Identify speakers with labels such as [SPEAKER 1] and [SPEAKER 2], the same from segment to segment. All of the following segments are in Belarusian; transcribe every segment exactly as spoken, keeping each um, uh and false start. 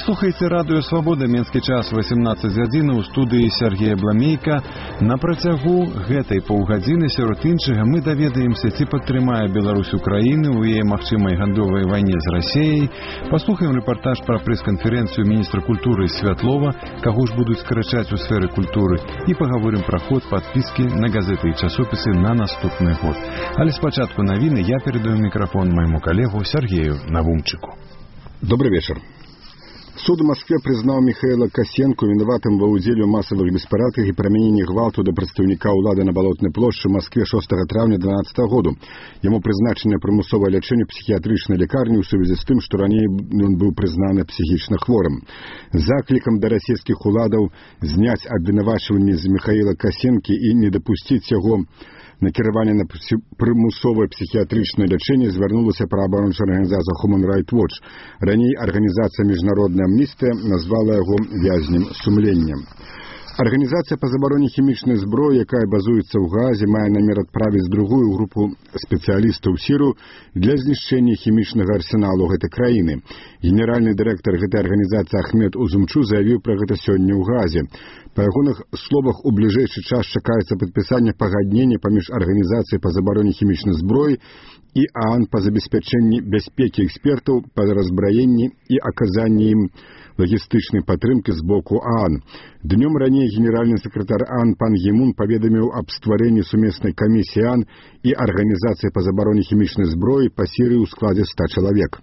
[SPEAKER 1] Слухайте радыё «Свабода», менскі час восемнадцать гадзін, у студыі Сергея Бламейка. На працягу гэтай паўгадзіны сярод іншага мы даведаемся, ці падтрымае Беларусь Украіны ў яе магчымай гандлёвай вайне з Расіяй. Паслухаем рэпартаж пра прэс-канферэнцыю міністра культуры Святлова, каго ж будуць скарачаць у сферы культуры, і пагаворым пра ход падпіскі на газеты і часопісы на наступны год. Але спачатку навіны я перадаю мікрафон майму калегу Сергею Навумчыку.
[SPEAKER 2] Добрый вечер. Суд в Москве признал Михаила Косенко виноватым во ўдзеле ў масавых беспарадках і прымяненні гвалту да прадстаўніка ўлады на Балотнай плошчы ў Москве шостага траўня дванаццатага году. Яму прызначанае прымусовае лячэнне псіхіятрычнай лякарні ў сувязі з тым, што раней ён быў прызнаны псіхічна хворым. Заклікам да расійскіх уладаў зняць абвінавачванні з Михаила Косенкі і не дапусціць яго накіраванне на прымусовае псіхіятрычнае лячэнне звярнулася праваабарончая арганізацыя Human Rights Watch. Раней арганізацыя «Міжнародная амністыя» назвала яго вязнем сумлення. Арганізацыя па забароне хімічнай зброі, якая базуецца ў Гаазе, мае намер адправіць другую групу спецыялістаў Сіру для знішчэння хімічнага арсеналу гэтай краіны. Генеральны дырэктар гэтай арганізацыі Ахмед Узумчу заявіў пра гэта сёння ў Гаазе. Па ягоных словах, у бліжэйшы час чакаецца падпісанне пагаднення паміж арганізацыяй па забароне хімічнай зброі і ААН па забеспячэнні бяспекі экспертаў па разбраенні і аказанні ім лагістычнай падтрымкі з боку ААН. Днём раней генеральны сакратар ААН пан Гімун паведаміў аб стварэнні сумеснай камісіі ААН і арганізацыі па забароне хімічнай зброі па Сірыі ў складзе ста чалавек.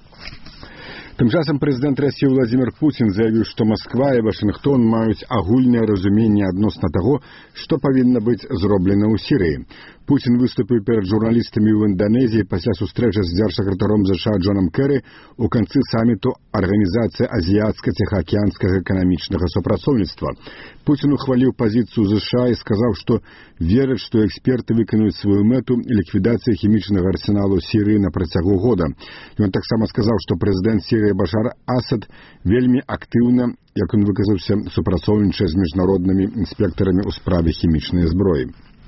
[SPEAKER 2] Тым часам прэзідэнт Расіі Владзімір Пуцін заявіў, што Масква і Вашынгтон маюць агульнае разуменне адносна таго, што павінна быць зроблена ў Сірыі. Пуцін выступіў перад журналістамі ў Інданезіі пасля сустрэчы з дзяржсакратаром ЗША Джонам Кэры ў канцы саміту Арганізацыі азіяцка-ціхаакіянскага эканамічнага супрацоўніцтва. Пуцін ухваліў пазіцыю ЗША і сказаў, што верыць, што эксперты выканаюць сваю мэту ліквідацыі хімічнага арсеналу Сірыі на працягу года. Ён таксама сказаў, што прэзідэнт Сірыі Башар Асад вельмі актыўна, як ён выказаўся, супрацоўнічае з міжнароднымі інспектарамі ў справе хімічнай зброі.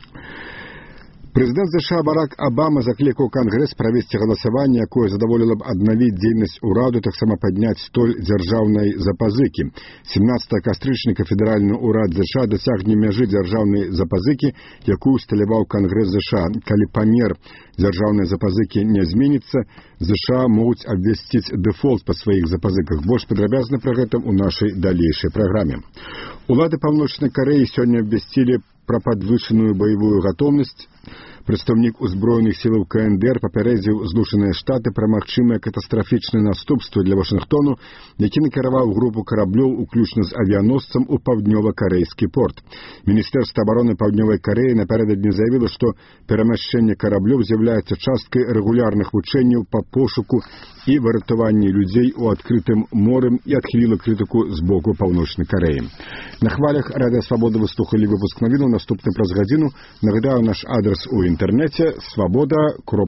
[SPEAKER 2] Прэзідэнт ЗША Барак Абама заклікаў Кангрэс правесці галасаванне, якое задаволіла б аднавіць дзейнасць ураду, таксама падняць столь дзяржаўнай запазыкі. семнадцатага кастрычніка федэральны ўрад ЗША дасягне мяжы дзяржаўнай запазыкі, якую усталяваў Кангрэс ЗША. Калі памер дзяржаўнай запазыкі не зменіцца, ЗША могуць абвясціць дэфолт па сваіх запазыках. Больш падрабязна пра гэта ў нашай далейшай праграме. Улады Паўночнай Карэі сёння абвясцілі пра падвышаную баявую гатоўнасць. Прадстаўнік узброеных сілаў КНДР папярэдзіў Злучаныя Штаты пра магчымыя катастрафічныя наступствы для Вашынгтону, які накіраваў групу караблёў, уключна з авіяносцам, у паўднёва-карэйскі порт. Міністэрства абароны Паўднёвай Карэі напярэдадні заявіла, што перамяшчэнне караблёў з'яўляецца часткай рэгулярных вучэнняў па пошуку і выратаванні людзей у адкрытым моры і адхіліла крытыку з боку Паўночнай Карэі. На хвалях радыё «Свабода» вы слухалі выпуск навінаў. Наступны праз гадзіну. Нагадаю, наш адрес у інтэрнэце свабода